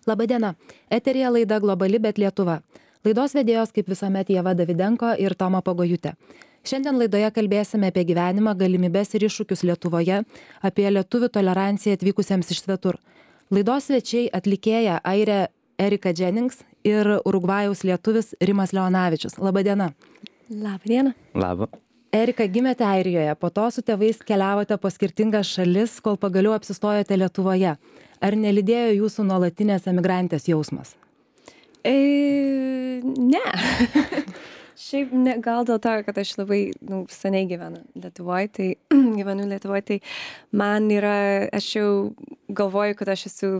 Labadiena. Eteryje laida Globali, bet Lietuva. Laidos vedėjos kaip visuomet Ieva Davidenko ir Toma Pagojutė. Šiandien laidoje kalbėsime apie gyvenimą, galimybes ir iššūkius Lietuvoje, apie lietuvių toleranciją atvykusiems iš svetur. Laidos svečiai atlikėja airė Erika Jennings ir Urugvajaus lietuvis Rimas Leonavičius. Labadiena. Labadiena. Labą. Erika, gimėte Airijoje, po to su tėvais keliavote po skirtingas šalis, kol pagaliau apsistojote Lietuvoje. Ar nelydėjo jūsų nuolatinės emigrantės jausmas? Ne. Šiaip ne, gal dėl to, kad aš labai seniai gyvenu Lietuvoje, tai man yra, aš jau galvoju, kad aš esu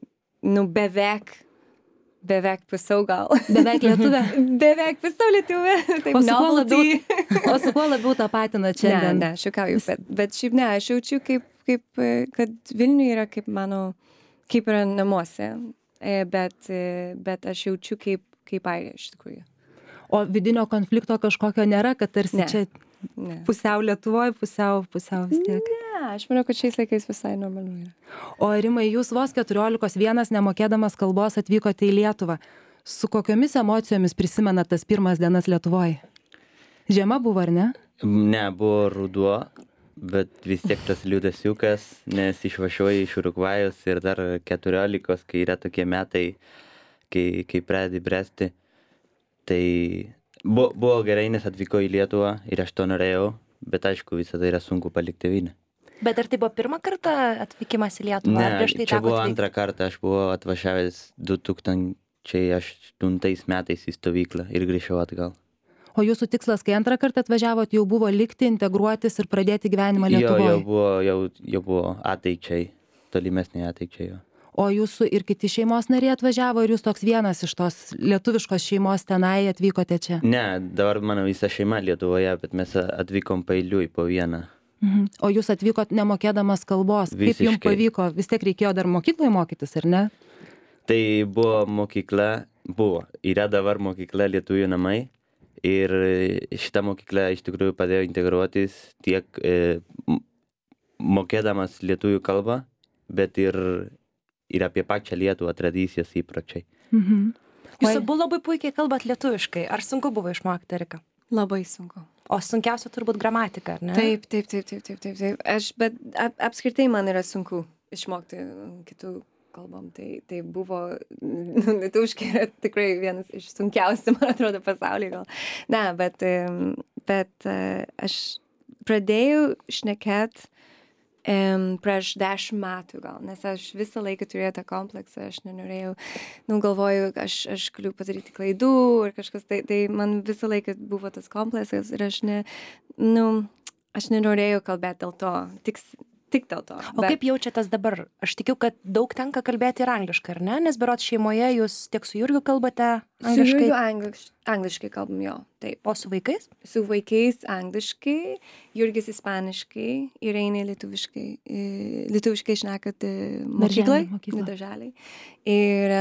beveik pusiau gal. Beveik lietuvė? Beveik pusiau lietuvė. Taip, o su kuo labiau tapatina šiandien? Ne, šiukauju, bet šiaip ne, aš jaučiu kad Vilniuje yra kaip yra namuose, bet aš jaučiu kaip airė iš tikrųjų. O vidinio konflikto kažkokio nėra, kad tarsi čia pusiau Lietuvoje, pusiau vis tiek? Ne, aš manau, kad šiais laikais visai normalu yra. O Rimai, jūs vos 14 nemokėdamas kalbos atvykote į Lietuvą. Su kokiomis emocijomis prisimena tas pirmas dienas Lietuvoje? Žiema buvo, ar ne? Ne, buvo ruduo, bet vis tiek tas liūdesiukas, nes išvažiuoju iš Urugvajaus ir dar 14, kai yra tokie metai, kai pradedi bręsti. Tai buvo gerai, nes atvyko į Lietuvą ir aš to norėjau, bet aišku, visada yra sunku palikti tėvynę. Bet ar tai buvo pirmą kartą atvykimas į Lietuvą? Ne, čia buvo antrą kartą, aš buvau atvažiavęs 2008 metais į stovyklą ir grįžau atgal. O jūsų tikslas, kai antrą kartą atvažiavot, jau buvo likti, integruotis ir pradėti gyvenimą Lietuvoje? Jau buvo ateičiai, tolimesnė ateičiai jo. O jūsų ir kiti šeimos nariai atvažiavo ir jūs toks vienas iš tos lietuviškos šeimos tenai atvykote čia? Ne, dabar mano visa šeima Lietuvoje, bet mes atvykom paeiliui po vieną. O jūs atvykot nemokėdamas kalbos. Visiškai. Kaip jums pavyko? Vis tiek reikėjo dar mokykloje mokytis, ar ne? Tai buvo mokykla, yra dabar mokykla Lietuvių namai ir šita mokykla iš tikrųjų padėjo integruotis tiek mokėdamas lietuvių kalbą, bet ir apie pačią Lietuvą, tradicijas, įpročiai. Jūs abu labai puikiai kalbat lietuviškai. Ar sunku buvo išmokti, Erika? Labai sunku. O sunkiausia turbūt gramatika, ar ne? Taip. Bet apskritai man yra sunku išmokti kitų kalbom. Tai buvo, lietuviškai yra tikrai vienas iš sunkiausių, man atrodo, pasaulyje gal. Ne, bet aš pradėjau šnekėt prieš 10 metų gal, nes aš visą laiką turėjau tą kompleksą, aš nenorėjau, galvoju, aš galiu padaryti klaidų ir kažkas, tai man visą laiką buvo tas kompleksas ir aš nenorėjau kalbėti dėl to, tik dėl to. O kaip jaučiatės dabar? Aš tikiu, kad daug tenka kalbėti ir angliškai, ar ne? Nes berods šeimoje jūs tiek su Jurgiu kalbate angliškai? Su Jurgiu angliškai kalbam, jo, taip. O su vaikais? Su vaikais angliškai, Jurgis ispaniškai ir eina lietuviškai. Lietuviškai šnekat mokyklai, darželiai. Ir,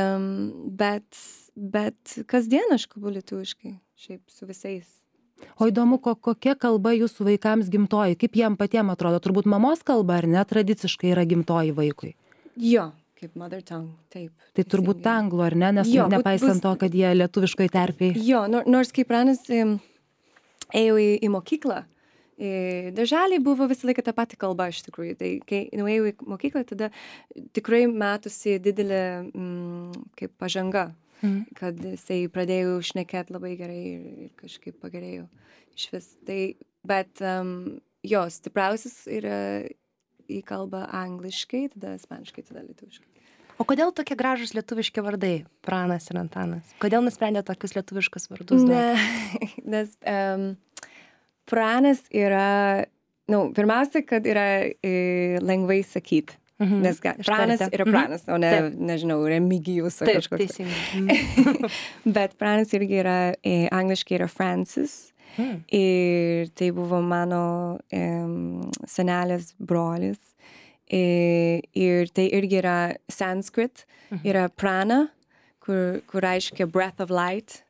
bet kasdien aš kalbu lietuviškai, šiaip su visais. O įdomu, kokia kalba jūsų vaikams gimtoji? Kaip jiem patiem atrodo? Turbūt mamos kalba, ar ne, tradiciškai yra gimtoji vaikui? Jo, kaip mother tongue, taip. Tai turbūt anglų, ar ne? Nes nepaisant to, kad jie lietuviškai terpiai. Jo, nors kai pranas ėjau į mokyklą, darželiai buvo visą laiką tą patį kalbą iš tikrųjų. Tai kai nuėjau į mokyklą, tada tikrai matosi didelė kaip pažanga. Kad jisai pradėjau šnekėti labai gerai ir kažkaip pagerėjau iš vis. Bet jo, stipriausias yra į kalbą angliškai, tada ispaniškai, tada lietuviškai. O kodėl tokie gražūs lietuviški vardai, Pranas ir Antanas? Kodėl nusprendė tokius lietuviškus vardus? Nes Pranas yra, pirmiausia, kad yra lengvai sakyti. Nes Pranas yra Pranas, o ne, nežinau, Remigijus ar kažkoks. Taip, teisingai. Bet Pranas irgi yra, angliškai yra Francis. Ir tai buvo mano senelės brolis. Ir tai irgi yra Sanskrit. Yra Prana, kur reiškia breath of light.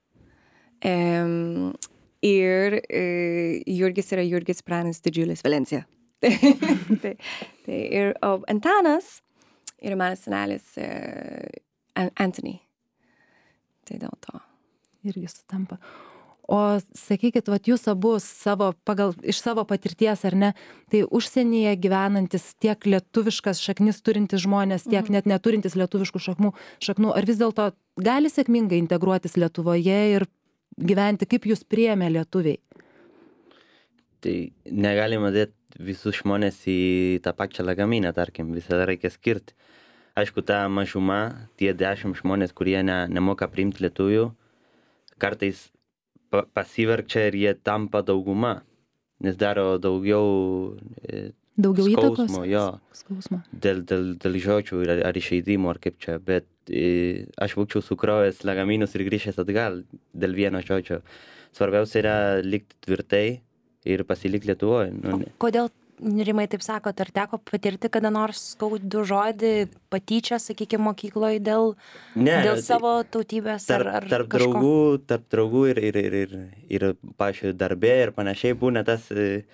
Ir Jurgis yra Jurgis Pranas Didžiulis Valencija. Ir Antanas yra mano senelis Anthony. Tai dėl to. Irgi sutampa. O sakykit, vat jūs abu iš savo patirties, ar ne, tai užsienyje gyvenantis tiek lietuviškas šaknis turintis žmonės, tiek net neturintis lietuviškų šaknų, ar vis dėlto gali sėkmingai integruotis Lietuvoje ir gyventi, kaip jūs priėmė lietuviai? Tai negalima dėti visus žmonės į tą pačią lagaminą, tarkim, visada reikia skirti. Aišku, ta mažuma, tie 10 žmonės, kurie nemoka priimti lietuvių, kartais pasiverčia ir jie tampa dauguma, nes daro daugiau Skausmo, skausmo. Dėl žodžių ar išeidimų, ar kaip čia, bet aš būčiau sukrovęs lagaminus ir grįžęs atgal dėl vieno žodžio. Svarbiausia yra likti tvirtai ir pasilikti Lietuvoje. Kodėl, Rimai, taip sakot, ar teko patirti kada nors skaudų žodį, patyčią, sakykime, mokykloje dėl savo tautybės ar tarp kažko? Tarp draugų ir pačiu darbė ir panašiai būna tas,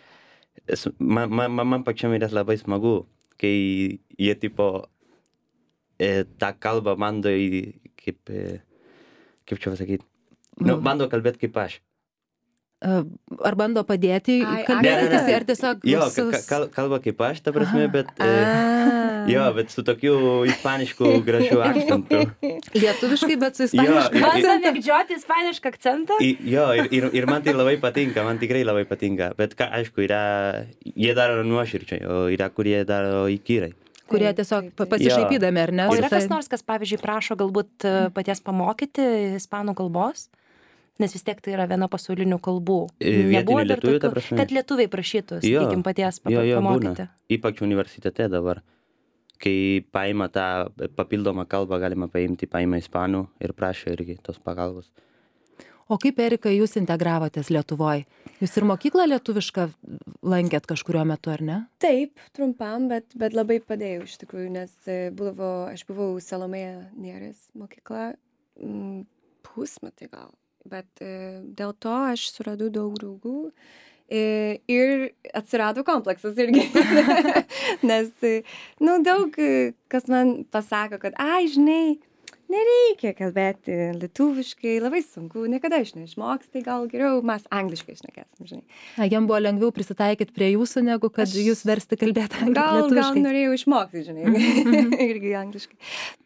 man pačiam yra labai smagu, kai jie tipo tą kalbą bando kaip čia pasakyti, bando kalbėti kaip aš. Ar bando padėti kalbėtis, ar tiesiog... Jo, kalba kaip aš, ta prasme, bet... bet su tokiu ispanišku gražiu akcentu. Lietuviškai, bet su ispanišku akcentu. Bando mėgdžioti ispanišką akcentą? Jo, ir man tai labai patinka, man tikrai labai patinka. Bet aišku, jie daro nuoširdžiai, o yra, kurie daro įkyrai. Kurie tiesiog pasišaipydami, ar ne? O yra kas nors, kas, pavyzdžiui, prašo galbūt paties pamokyti ispanų kalbos? Nes vis tiek tai yra viena pasaulinių kalbų. Vietinių lietuvių, ta prasme. Kad lietuviai prašytų, sakykim, paties pamokyti. Būna. Ypač universitete dabar. Kai paima tą papildomą kalbą, galima paima ispanų ir prašo irgi tos pagalbos. O kaip, Erika, jūs integravotės Lietuvoje? Jūs ir mokyklą lietuvišką lankėt kažkuriuo metu, ar ne? Taip, trumpam, bet labai padėjau iš tikrųjų, nes aš buvau Salomėja Nėris mokykla pusmetį gal. Bet dėl to aš suradau daug draugų ir atsirado kompleksas irgi. Nes, daug kas man pasako, kad, žinai, nereikia kalbėti lietuviškai, labai sunku, niekada aš neišmoks, tai gal geriau mes angliškai šnekėsim, žinai. Jam buvo lengviau prisitaikyti prie jūsų, negu kad jūs versti kalbėti lietuviškai. Gal norėjau išmokti, žinai, irgi angliškai.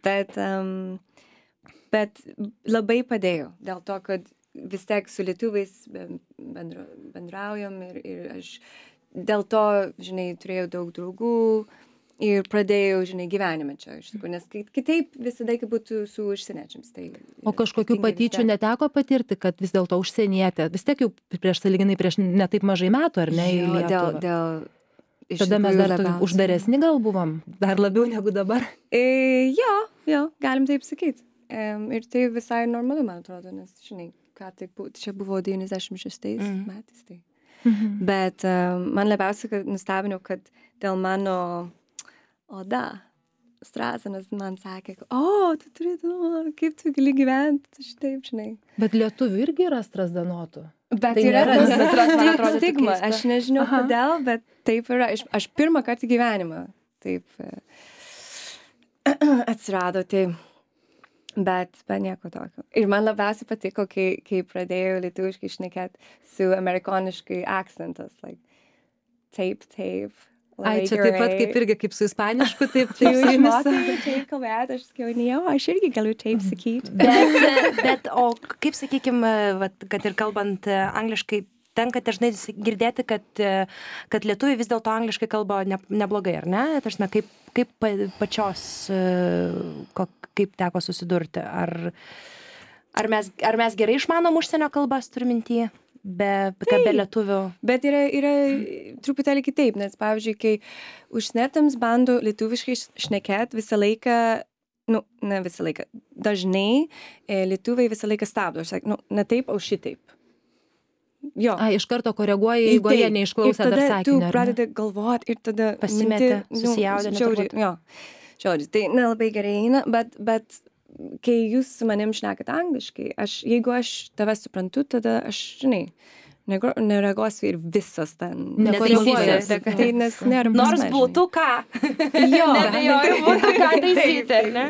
Bet labai padėjo, dėl to, kad vis tiek su lietuviais bendraujam ir aš dėl to, žinai, turėjau daug draugų ir pradėjau, žinai, gyvenimą čia, iš tikrųjų, nes kitaip visada būtų su užsieniečiams. O kažkokių patyčių neteko patirti, kad vis dėlto užsienietė, vis tiek jau prieš netaip mažai metų, ar ne, į Lietuvą? Tada mes dar uždaresni gal buvom, dar labiau negu dabar? Jo, galim taip sakyti. Ir tai visai normalu, man atrodo, nes, žinai, čia buvo 96 metais. Tai. Bet man labiausiai nustebino, kad dėl mano oda, Strasanas man sakė, tu turi, kaip tu gali gyventi, šitaip, žinai. Bet lietuvių irgi yra strazdanotų. Bet tai yra stigma, aš nežinau kodėl, bet taip yra. Aš pirmą kartą gyvenimą taip atsirado, tai... Bet nieko tokio. Ir man labiausiai patiko, kai pradėjau lietuviškai šnekėti su amerikoniškai akcentas, like, taip. Čia taip pat kaip irgi kaip su ispanišku, taip. Tai jau išmokai taip kalbėti, aš sakiau, aš irgi galiu taip sakyti. Bet, o kaip, sakykime, kad ir kalbant angliškai, tenka dažnai girdėti, kad lietuviai vis dėlto angliškai kalba neblogai, ar ne? Tarsime, kaip pačios, kaip teko susidurti? Ar mes gerai išmanom užsienio kalbas, turiu mintyje, be lietuvių? Bet yra truputėlį kitaip, nes, pavyzdžiui, kai užsienietams bando lietuviškai šnekėti visą laiką, ne visą laiką, dažnai lietuviai visą laiką stabdo. Aš sakau, ne taip, o šitaip. Jo. Iš karto koreguoja, jeigu jie neišklausė dar sakinio. Ir tada tu pradedi galvoti ir tada pasimetė, susijaudinti. Žodžiu, tai nelabai gerai eina, bet kai jūs su manim šnekat angliškai, jeigu aš tave suprantu, tada aš, žinai, nereaguosiu ir visas ten. Nekoreguojas. Tai nes nėra Nors prasmės, būtų ką. Jo. Neabejoju, būtų ką taisyti, ar ne?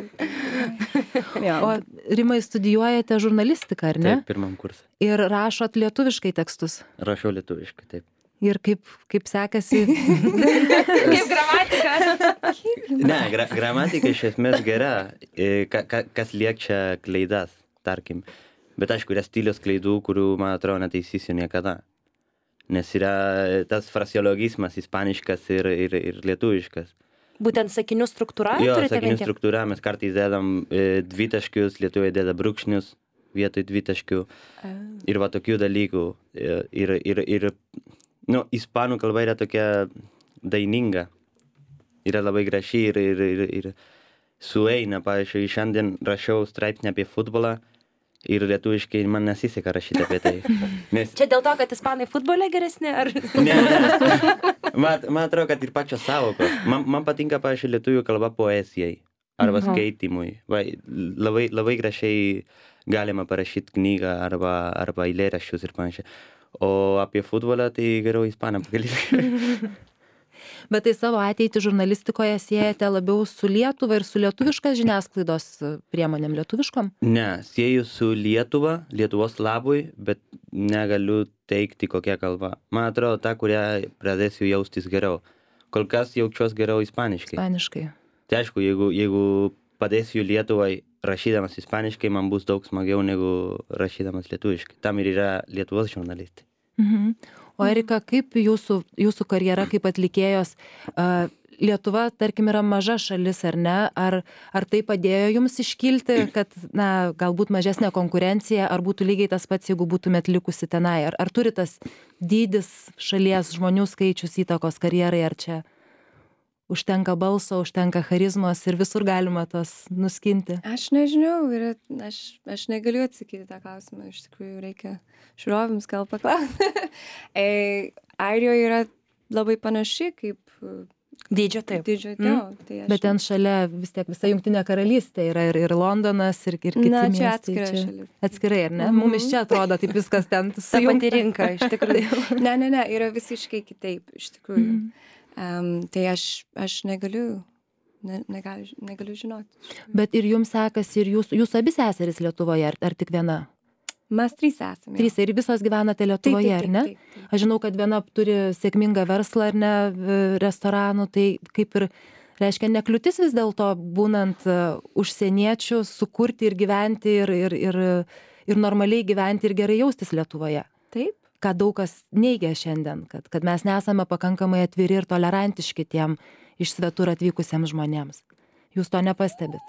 Jo. O Rimai, studijuojate žurnalistiką, ar ne? Taip, pirmam kursui. Ir rašot lietuviškai tekstus. Rašau lietuviškai, taip. Ir kaip sekasi. Kaip gramatika. Ne, gramatika iš esmės gera, kas liečia klaidas, tarkim. Bet aišku, yra stiliaus klaidų, kurių, man atrodo, netaisysiu niekada. Nes yra tas fraseologizmas ispaniškas ir lietuviškas. Būtent sakinių struktūra? Jo, sakinių struktūra, mes kartais dedam dvitaškius, lietuviai deda brūkšnius vietoj dvitaškių. Ir va tokių dalykų. Ir ispanų kalba yra tokia daininga. Yra labai graži ir sueina. Pavyzdžiui, šiandien rašiau straipsnį apie futbolą ir lietuviškai man nesiseka rašyti apie tai. Nes... Čia dėl to, kad ispanai futbole geresni, ar? Ne. Man atrodo, kad ir pačios savokos. Man patinka, pavyzdžiui, lietuvių kalba poezijai arba skaitimui. Labai gražiai galima parašyti knygą arba eilėraščius ir panašiai. O apie futbolą tai geriau ispanam pakalbėti. Bet tai savo ateitį žurnalistikoje siejate labiau su Lietuva ir su lietuviškas žiniasklaidos priemonėm lietuviškom? Ne, sieju su Lietuva, Lietuvos labui, bet negaliu teikti kokia kalba. Man atrodo, ta, kurią pradėsiu jaustis geriau. Kol kas jaučiuos geriau ispaniškai. Ispaniškai. Tai aišku, jeigu padėsiu Lietuvai rašydamas ispaniškai, man bus daug smagiau negu rašydamas lietuviškai. Tam ir yra Lietuvos žurnalistai. O Erika, kaip jūsų karjera kaip atlikėjos, Lietuva, tarkim, yra maža šalis, ar ne? Ar tai padėjo jums iškilti, kad, galbūt mažesnė konkurencija, ar būtų lygiai tas pats, jeigu būtumėt likusi tenai? Ar turi tas dydis šalies žmonių skaičius įtakos karjerai, ar čia užtenka balso, užtenka charizmos ir visur galima tos nuskinti? Aš nežinau, aš negaliu atsakyti tą klausimą, iš tikrųjų reikia žiūrovams gal paklausti. Airijoje yra labai panaši kaip dydžio, taip. Bet ten šalia vis tiek visa Jungtinė karalystė yra ir Londonas, ir kiti miestai. Čia atskira šalis. Atskirai, ar ne? Mums iš čia atrodo taip viskas ten Ta pati rinka, iš tikrųjų. Ne, yra visiškai kitaip, iš tikrųjų. Tai aš negaliu žinoti. Bet ir jums sekasi, ir jūs abi seserys Lietuvoje, ar tik viena? Mes 3 esame. 3 ir visos gyvenate Lietuvoje, ar ne? Taip. Aš žinau, kad viena turi sėkmingą verslą, ar ne, restoranų, tai kaip ir reiškia nekliūtis vis dėlto būnant užsieniečių sukurti ir gyventi ir normaliai gyventi ir gerai jaustis Lietuvoje. Taip. Ką daug kas neigia šiandien, kad mes nesame pakankamai atviri ir tolerantiški tiem iš svetur atvykusiems žmonėms. Jūs to nepastebit?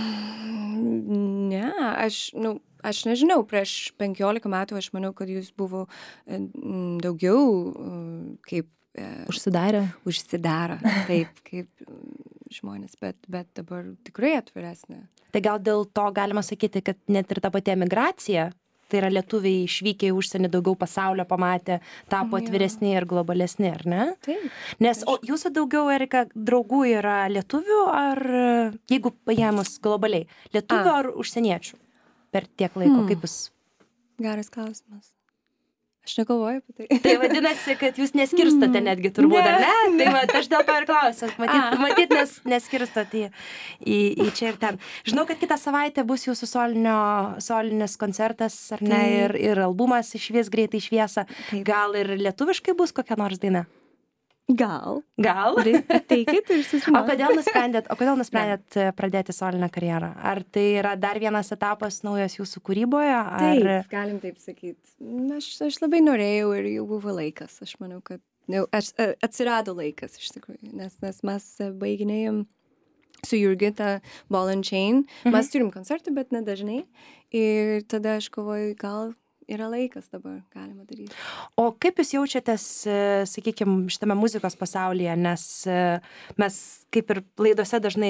Ne, aš nežinau, prieš 15 metų aš manau, kad jūs buvo daugiau kaip... Užsidarę? Užsidaro, taip, kaip žmonės, bet dabar tikrai atviresnė. Tai gal dėl to galima sakyti, kad net ir ta pati emigracija, tai yra lietuviai išvykę į užsienį, daugiau pasaulio pamatė, tapo atviresni ir globalesni, ar ne? Taip. Nes, o jūsų daugiau, Erika, draugų yra lietuvių, ar, jeigu paėmus globaliai, lietuvių ar užsieniečių per tiek laiko, kaip jūs? Geras klausimas. Aš negalvoju apie tai. Tai vadinasi, kad jūs neskirstate netgi turbūt, ar ne? Tai va, aš dėl to ir klausiu. Matyt, neskirstate į čia ir ten. Žinau, kad kitą savaitę bus jūsų solinis koncertas, ar ne? Ir albumas išvies greitai šviesą. Gal ir lietuviškai bus kokia nors daina? Gal. Ateikit ir sužinokit. O kodėl nusprendėt pradėti solinę karjerą? Ar tai yra dar vienas etapas naujas jūsų kūryboje? Taip, galim taip sakyti. Aš labai norėjau ir jau buvo laikas. Aš manau, kad atsirado laikas iš tikrųjų, nes mes baiginėjom su Jurgita Ball and Chain. Mes turim koncertų, bet nedažnai. Ir tada aš galvoju, gal yra laikas dabar, galima daryti. O kaip jūs jaučiatės, sakykime, šitame muzikos pasaulyje, nes mes kaip ir laidose dažnai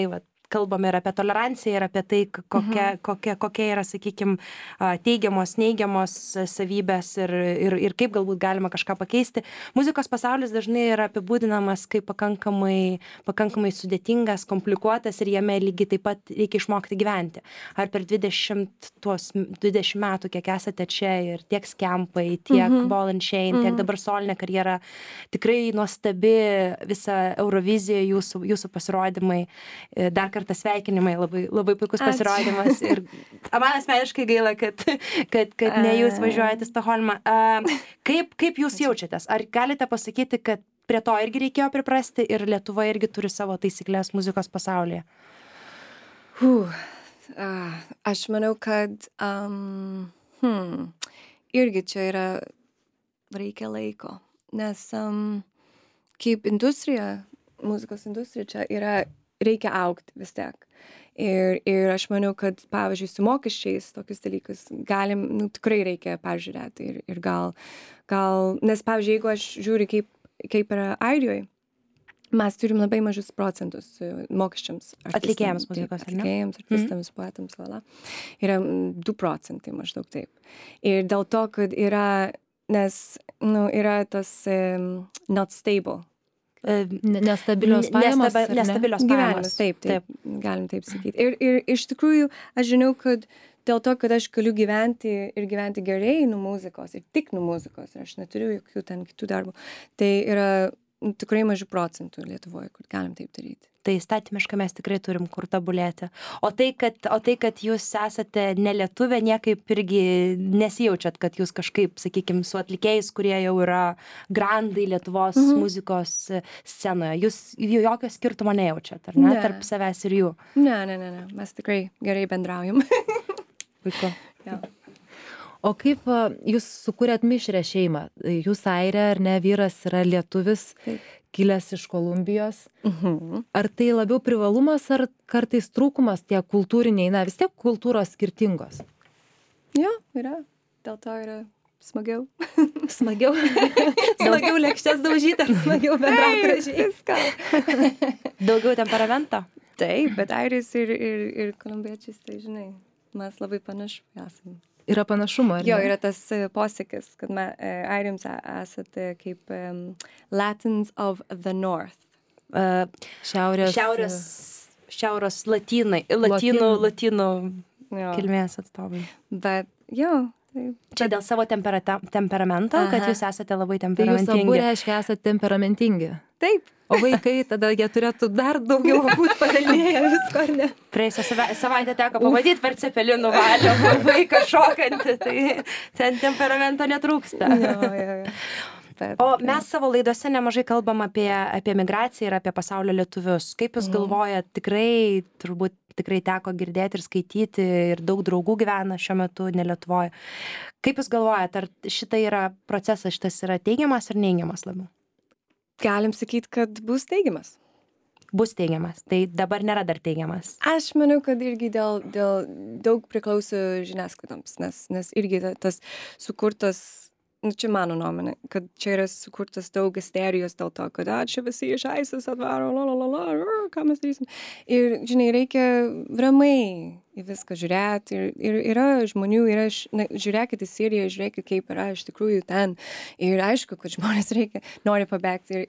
kalbame ir apie toleranciją, ir apie tai, kokia yra, sakykime, teigiamos, neigiamos savybės ir kaip galbūt galima kažką pakeisti. Muzikos pasaulis dažnai yra apibūdinamas kaip pakankamai sudėtingas, komplikuotas ir jame lygiai taip pat reikia išmokti gyventi. Ar per 20 metų, kiek esate čia ir tiek Skempai, tiek Ball and Chain, tiek dabar solinė karjera, tikrai nuostabi visa Eurovizija, jūsų pasirodymai, dar kartą sveikinimai, labai, labai puikus pasirodymas ir man asmeniškai gaila, kad ne jūs važiuojate į Stokholmą. Kaip jūs jaučiatės? Ar galite pasakyti, kad prie to irgi reikėjo priprasti ir Lietuva irgi turi savo taisyklės muzikos pasaulyje? Aš manau, kad irgi čia reikia laiko, nes kaip industrija, muzikos industrija čia reikia augti vis tiek. Ir aš manau, kad pavyzdžiui su mokesčiais tokius dalykus tikrai reikia peržiūrėti ir gal, nes pavyzdžiui, jeigu aš žiūriu kaip yra Airijoje, mes turim labai mažus procentus mokesčiams. Atlikėjams muzikos, ar ne? Atlikėjams, artistams, poetams, yra 2 procentai maždaug taip. Ir dėl to, kad nes yra tas not stable. Nestabilios pajamos. Nestabilios pajamos. Taip, galim taip sakyti. Ir iš tikrųjų, aš žinau, kad dėl to, kad aš galiu gyventi gerai nuo muzikos ir tik nuo muzikos, ir aš neturiu jokių ten kitų darbų, tai yra tikrai mažų procentų Lietuvoje, kur galim taip daryti. Tai įstatymiškai mes tikrai turim kur tobulėti. O tai, kad jūs esate ne lietuvė, niekaip irgi nesijaučiat, kad jūs kažkaip, sakykime, su atlikėjais, kurie jau yra grandai Lietuvos muzikos scenoje, jūs jokio skirtumo nejaučiat, ar ne, tarp savęs ir jų? Ne, mes tikrai gerai bendraujam. Puiku. Ja. O kaip jūs sukūrėt mišrią šeimą? Jūs airė, ar ne, vyras yra lietuvis, kilęs iš Kolumbijos. Ar tai labiau privalumas, ar kartais trūkumas tie kultūriniai, vis tiek kultūros skirtingos? Jo, yra. Dėl to yra smagiau. Smagiau? Smagiau lėkštes daužyti, ar smagiau bendrauti gražiai? Daugiau temperamento? Taip, bet airis ir kolumbiečiais, tai žinai, mes labai panašu esame. Yra panašumo, ar ne? Jo, yra tas posakis, kad airiams esate kaip Latins of the North. Šiaurės latinų kilmės atstovai. Bet jo. Čia dėl savo temperamento, kad jūs esate labai temperamentingi. Tai jūs abu reiškia esate temperamentingi. Taip. O vaikai tada jie turėtų dar daugiau būti paveldėję visko, ar ne? Praėjusią savaitę teko pamatyti per cepelinų valią vaiką šokantį, tai ten temperamento netrūksta. Jo. O mes savo laidose nemažai kalbam apie migraciją ir apie pasaulio lietuvius. Kaip jūs galvojat, turbūt tikrai teko girdėti ir skaityti ir daug draugų gyvena šiuo metu ne Lietuvoje. Kaip jūs galvojat, ar šitas yra teigiamas ar neigiamas labiau? Galim sakyti, kad bus teigiamas. Bus teigiamas. Tai dabar nėra dar teigiamas. Aš manau, kad irgi dėl daug priklauso žiniasklaidoms, nes irgi tas sukurtas, čia mano nuomonė, kad čia yra sukurtas daug isterijos dėl to, kad čia visi iš ISIS atvaro, ką mes darysim. Ir, žinai, reikia ramiai į viską žiūrėti. Ir yra žmonių, žiūrėkit į Siriją, žiūrėkit, kaip yra iš tikrųjų ten. Ir aišku, kad žmonės nori pabėgti.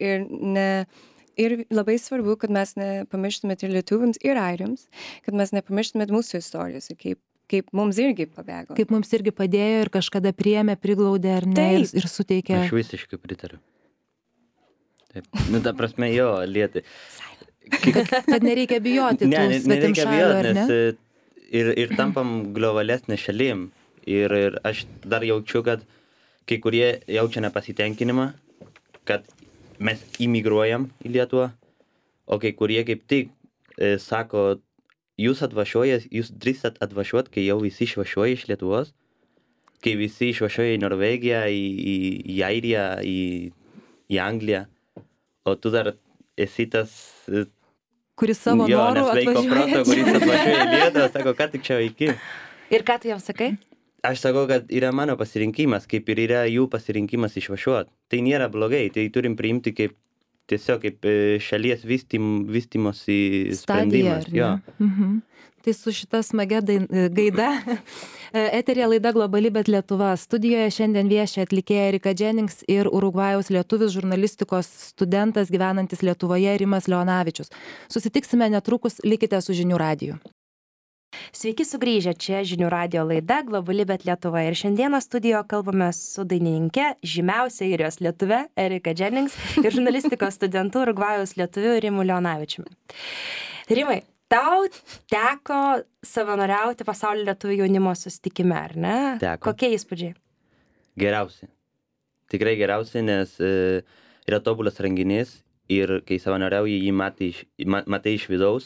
Ir labai svarbu, kad mes nepamirštumėt ir lietuviams, ir airiams, kad mes nepamirštumėt mūsų istorijos ir kaip mums irgi pabėgo. Kaip mums irgi padėjo ir kažkada priėmė, priglaudė, ar ne, ir suteikė. Aš visiškai pritariu. Taip. Ta prasme, jo, lieti. Kad nereikia bijoti tų svetimšalių, ar ne? Nes ir tampam globalesnė šalim. Ir aš dar jaučiu, kad kai kurie jaučia nepasitenkinimą, kad mes imigruojam į Lietuvą, o kai kurie kaip tik sako, jūs drįstat atvažiuot, kai jau visi išvažiuoja iš Lietuvos, kai visi išvažiuoja į Norvegiją, į Airiją, į Angliją, o tu dar esi tas... Kuris savo norų atvažiuoja. Kuris atvažiuoja į Lietuvą, sako, ką tik čia veiki. Ir ką tu jam sakai? Aš sakau, kad yra mano pasirinkimas, kaip ir yra jų pasirinkimas išvažiuot. Tai nėra blogai, tai turim priimti kaip tiesiog kaip šalies vystymosi Stadija, sprendimas. ar ne? Tai su šita smagia gaida eteryje laida Globali, bet Lietuva. Studijoje šiandien viešia atlikėja Erika Jennings ir Urugvajaus lietuvis žurnalistikos studentas gyvenantis Lietuvoje Rimas Leonavičius. Susitiksime netrukus, likite su Žinių radiju. Sveiki sugrįžę, čia Žinių radijo laida Globali, bet Lietuva. Ir šiandieną studijoje kalbame su dainininke, žymiausia airijos lietuve Erika Jennings ir žurnalistikos studentu Urugvajaus lietuviu Rimu Leonavičiumi. Rimai, tau teko savanoriauti pasaulio lietuvių jaunimo susitikime, ar ne? Teko. Kokie įspūdžiai? Geriausi. Tikrai geriausi, nes yra tobulas renginys ir kai savanoriauji jį matai iš vidaus,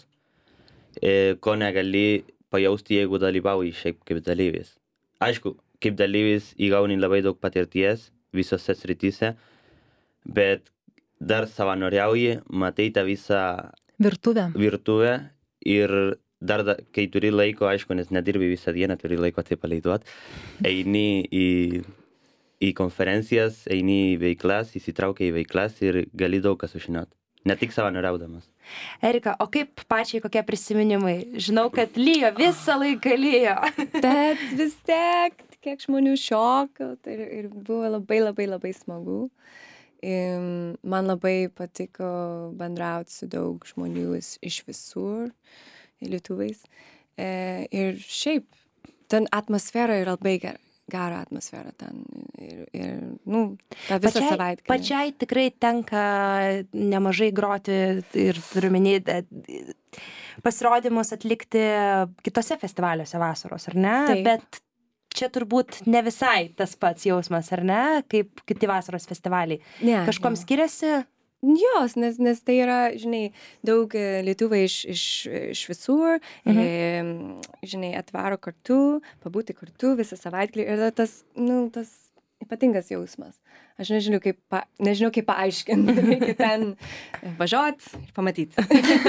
ko negali pajausti, jeigu dalyvauji šiaip kaip dalyvis. Aišku, kaip dalyvis įgauni labai daug patirties visose srityse, bet dar savanoriauji, matai tą visą virtuvę ir dar kai turi laiko, aišku, nes nedirbi visą dieną, turi laiko atsipalaiduot, eini į konferencijas, eini į veiklas, įsitraukia į veiklas ir gali daug ką sužinot. Ne tik savanoriaudamas. Erika, o kaip pačiai kokie prisiminimai? Žinau, kad lyjo, visą laiką lyjo. Bet vis tiek, kiek žmonių šoko, tai ir buvo labai smagu. Man labai patiko bendrauti su daug žmonių iš visur, lietuviais. Ir šiaip, ten atmosfera yra labai gera atmosfera ten. Ir tą visą savaitę. Pačiai tikrai tenka nemažai groti ir turiu minėti pasirodymus atlikti kitose festivaliuose vasaros, ar ne? Taip. Bet čia turbūt ne visai tas pats jausmas, ar ne, kaip kiti vasaros festivaliai. Ne, Kažkom skiriasi? Jos, nes tai yra, žinai, daug lietuvai iš visur, žinai, atvaro kartu, pabūti kartu visą savaitgalį ir tas ypatingas jausmas. Aš nežinau, kaip paaiškinti, reikia ten važiuot ir pamatyti.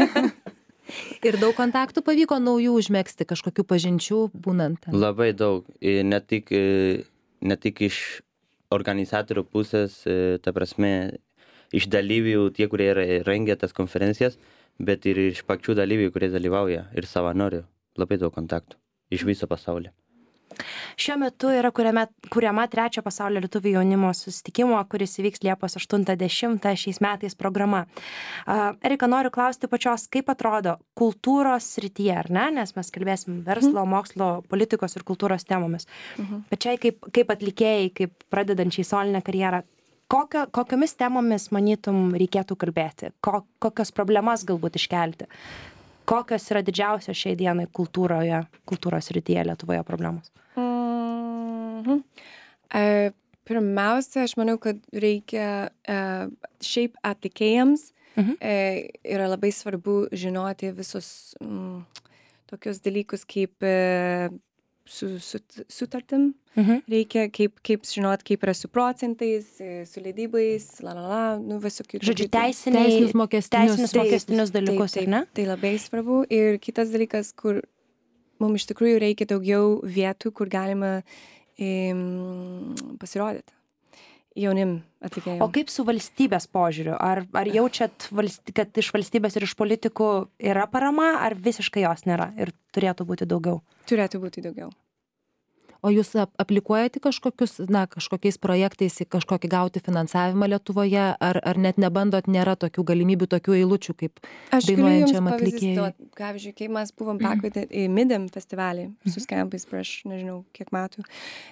Ir daug kontaktų pavyko naujų užmegzti, kažkokių pažinčių būnant ten? Labai daug. Ne tik iš organizatorių pusės, ta prasme, iš dalyvių, tie, kurie rengia tas konferencijas, bet ir iš pačių dalyvių, kurie dalyvauja ir savanorių. Labai daug kontaktų iš viso pasaulio. Šiuo metu yra kuriama 3 pasaulio lietuvių jaunimo susitikimo, kuris įvyks Liepos 8-10 šiais metais programa. Erika, noriu klausti pačios, kaip atrodo kultūros srityje, ar ne? Nes mes kalbėsim verslo, mokslo, politikos ir kultūros temomis. Pačiai kaip atlikėjai, kaip pradedančiai solinę karjerą, kokiomis temomis, manytum, reikėtų kalbėti? Kokios problemas galbūt iškelti? Kokios yra didžiausios šiai dienai kultūros srityje Lietuvoje problemos? Pirmiausia, aš manau, kad reikia šiaip atlikėjams yra labai svarbu žinoti visus tokius dalykus kaip sutartim. Reikia kaip žinot, kaip yra su procentais, su leidybais, visokių. Žodžiu, teisinius mokestinius dalykus, ar ne? Tai labai svarbu. Ir kitas dalykas, kur mums iš tikrųjų reikia daugiau vietų, kur galima pasirodyti jaunim atlikėjim. O kaip su valstybės požiūriu? Ar jaučiat, kad iš valstybės ir iš politikų yra parama, ar visiškai jos nėra ir turėtų būti daugiau? Turėtų būti daugiau. O jūs aplikuojate kažkokiais projektais į kažkokį gauti finansavimą Lietuvoje, ar net nebandot, nėra tokių galimybių, tokių eilučių, kaip dainuojančiam atlikėjui? Pavyzdžiui, kai mes buvom pakvietę į Midem festivalį su Skempais prieš, nežinau, kiek metų,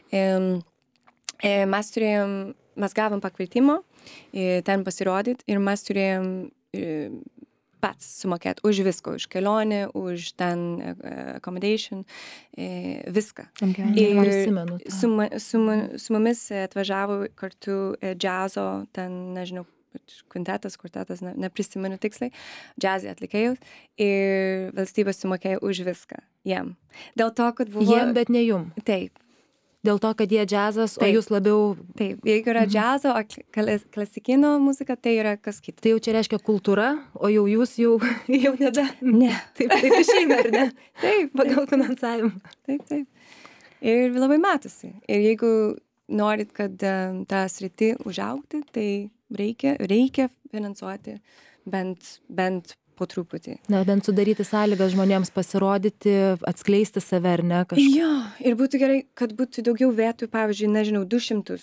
mes gavom pakvietimą ten pasirodyti ir mes turėjom pats sumokėti už viską, už kelionę, už ten accommodation, viską. Ir su mumis atvažiavo kartu džiazo, ten, nežinau, kvartetas, neprisimenu tiksliai, džiazai atlikėjus ir valstybė sumokėjo už viską jiem. Dėl to, kad buvo... Jiem, bet ne jum. Taip. Dėl to, kad jie džiazas, o jūs labiau... Taip, jeigu yra džiazo, o klasikino muzika, tai yra kas kita. Tai jau čia reiškia kultūra, o jau jūs jau nebe. Ne. Taip išeina, ar ne? Taip. Pagal finansavimą. Taip. Ir labai matosi. Ir jeigu norit, kad tą sritį užaugti, tai reikia finansuoti bent po truputį. Na, bent sudaryti sąlygas žmonėms pasirodyti, atskleisti save, ar ne? Jo, ir būtų gerai, kad būtų daugiau vietų, pavyzdžiui, nežinau, 200.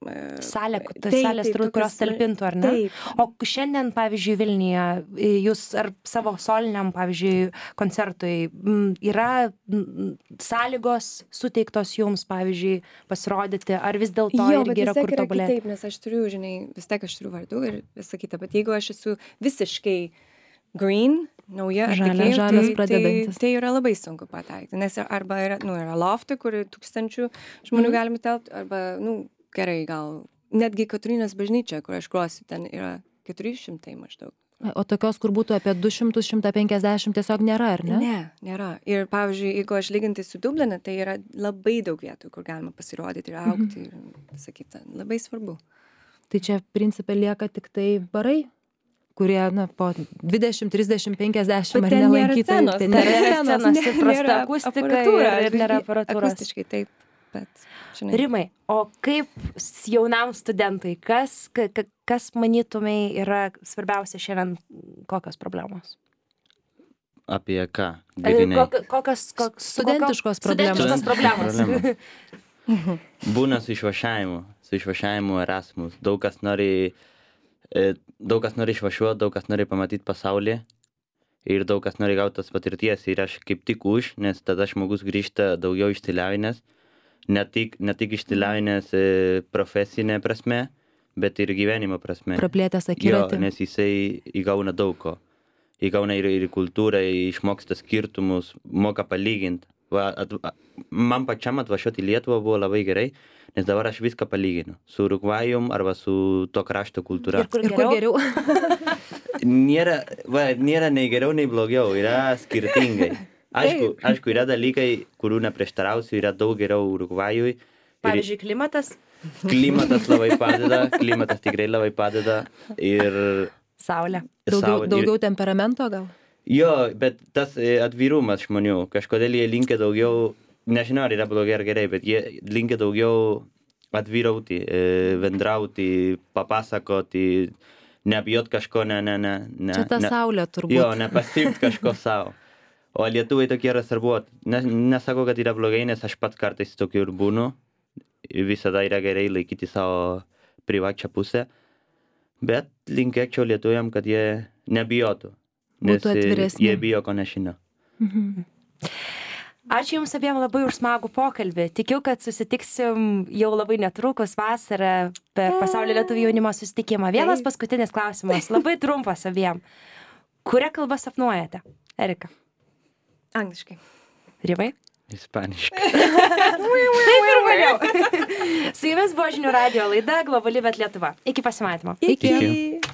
Salės turbūt, kurios talpintų, ar ne? Taip. O šiandien, pavyzdžiui, Vilniuje, jūs ar savo soliniam, pavyzdžiui, koncertui, yra sąlygos suteiktos jums, pavyzdžiui, pasirodyti, ar vis dėlto irgi yra kur tobulėti? Taip, nes aš turiu, žinai, vis tiek aš turiu vardų ir visą kitą, bet jeigu aš esu visiškai green, nauja žalias pradedantis, tai yra labai sunku pateikti, nes arba yra loftai, kur 1000 žmonių galime telpti, arba, gerai, gal netgi Kotrynos bažnyčia, kur aš grosiu, ten yra 400 maždaug. O tokios, kur būtų apie 200-150 tiesiog nėra, ar ne? Ne, nėra. Ir pavyzdžiui, jeigu aš lyginti su Dubline, tai yra labai daug vietų, kur galima pasirodyti ir augti ir sakyti, labai svarbu. Tai čia principė lieka tik tai barai, kurie, po 20, 30, 50 ar nelankytojų. Tai nėra scenos, ir prasta akustika ir nėra aparatūros. Akustiškai taip, bet žinai. Rimai, o kaip jaunam studentui, kas manytumai yra svarbiausia šiandien, kokios problemos? Apie ką? Gryniai. Studentiškos problemos. Būna su išvažiavimu Erasmus. Daug kas nori išvažiuoti, daug kas nori pamatyti pasaulį ir daug kas nori gauti tas patirties ir aš kaip tik už, nes tada žmogus grįžta daugiau išsilavinęs, ne tik išsilavinęs profesinė prasme, bet ir gyvenimo prasme. Praplėtęs akiratį. Jo, nes jisai įgauna daug ko. Įgauna ir kultūrą, išmoksta skirtumus, moka palyginti. Man pačiam atvažiuoti į Lietuvą buvo labai gerai, nes dabar aš viską palyginu. Su Urugvajum arba su to krašto kultūra. Ir kur geriau? Nėra nei geriau, nei blogiau. Yra skirtingai. Aišku, yra dalykai, kurių neprieštarausiu, yra daug geriau Urugvajui. Pavyzdžiui, klimatas? Klimatas labai padeda, klimatas tikrai labai padeda. Ir saulė. Daugiau temperamento gal? Jo, bet tas atvirumas žmonių, kažkodėl jie linkia daugiau, nežinau, ar yra blogai ar gerai, bet jie linkia daugiau atvirauti, bendrauti, papasakoti, nebijot kažko, Čia ta saulė turbūt. Jo, nepasiimt kažko savo. O lietuviai tokie rezervuoti. Nesakau, kad yra blogai, nes aš pats kartais tokiu ir būnu. Visada yra gerai laikyti savo privačią pusę. Bet linkėčiau lietuviam, kad jie nebijotų. Nes jie bijo, ko nežino. Ačiū Jums abiem labai už smagų pokalbį. Tikiu, kad susitiksim jau labai netrukus vasarą per Pasaulio lietuvių jaunimo susitikimą. Vienas paskutinis klausimas, labai trumpas abiem. Kuria kalba sapnuojate? Erika. Angliškai. Rimai? Ispaniškai. Taip ir maniau. Su Jumis buvo Žinių radijo laida Globali bet Lietuva. Iki pasimatymo. Iki.